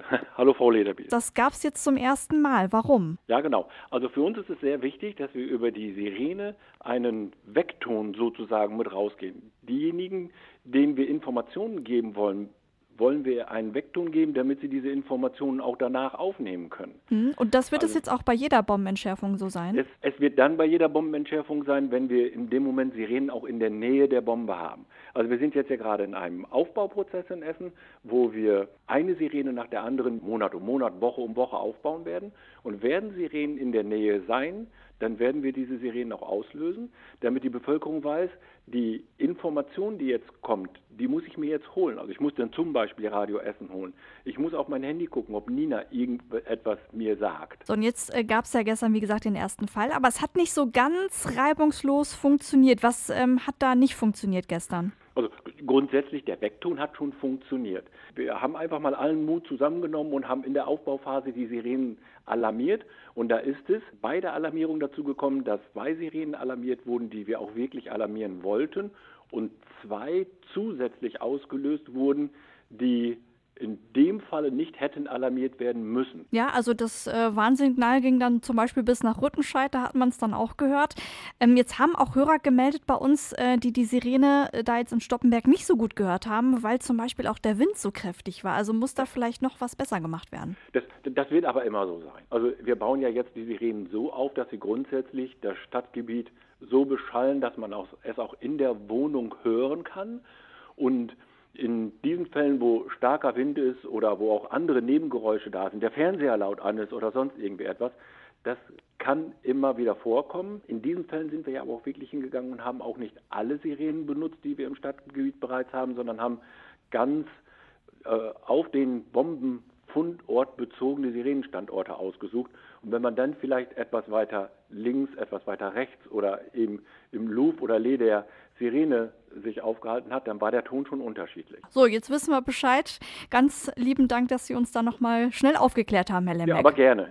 Hallo Frau Lederbiel. Das gab es jetzt zum ersten Mal. Warum? Ja, genau. Also für uns ist es sehr wichtig, dass wir über die Sirene einen Weckton sozusagen mit rausgeben. Diejenigen, denen wir Informationen geben wollen, wollen wir einen Weckton geben, damit sie diese Informationen auch danach aufnehmen können. Und das wird es Also jetzt auch bei jeder Bombenentschärfung so sein? es wird dann bei jeder Bombenentschärfung sein, wenn wir in dem Moment Sirenen auch in der Nähe der Bombe haben. Also wir sind jetzt ja gerade in einem Aufbauprozess in Essen, wo wir eine Sirene nach der anderen Monat um Monat, Woche um Woche aufbauen werden. Und werden Sirenen in der Nähe sein, dann werden wir diese Sirenen auch auslösen, damit die Bevölkerung weiß, die Information, die jetzt kommt, die muss ich mir jetzt holen. Also ich muss dann zum Beispiel Radio Essen holen. Ich muss auf mein Handy gucken, ob Nina irgendetwas mir sagt. So, und jetzt gab es ja gestern, wie gesagt, den ersten Fall, aber es hat nicht so ganz reibungslos funktioniert. Was hat da nicht funktioniert gestern? Also grundsätzlich, der Weckton hat schon funktioniert. Wir haben einfach mal allen Mut zusammengenommen und haben in der Aufbauphase die Sirenen alarmiert. Und da ist es bei der Alarmierung dazu gekommen, dass 2 Sirenen alarmiert wurden, die wir auch wirklich alarmieren wollten. Und 2 zusätzlich ausgelöst wurden, die in dem Falle nicht hätten alarmiert werden müssen. Ja, also das Warnsignal ging dann zum Beispiel bis nach Rüttenscheid, da hat man es dann auch gehört. Jetzt haben auch Hörer gemeldet bei uns, die Sirene da jetzt in Stoppenberg nicht so gut gehört haben, weil zum Beispiel auch der Wind so kräftig war. Also muss da vielleicht noch was besser gemacht werden. Das wird aber immer so sein. Also wir bauen ja jetzt die Sirenen so auf, dass sie grundsätzlich das Stadtgebiet so beschallen, dass man es auch in der Wohnung hören kann. Und in diesen Fällen, wo starker Wind ist oder wo auch andere Nebengeräusche da sind, der Fernseher laut an ist oder sonst irgendwie etwas, das kann immer wieder vorkommen. In diesen Fällen sind wir ja aber auch wirklich hingegangen und haben auch nicht alle Sirenen benutzt, die wir im Stadtgebiet bereits haben, sondern haben ganz auf den Bombenfundort bezogene Sirenenstandorte ausgesucht. Und wenn man dann vielleicht etwas weiter links, etwas weiter rechts oder eben im Loop oder Lee der Sirene sich aufgehalten hat, dann war der Ton schon unterschiedlich. So, jetzt wissen wir Bescheid. Ganz lieben Dank, dass Sie uns da nochmal schnell aufgeklärt haben, Herr Lembeck. Ja, aber gerne.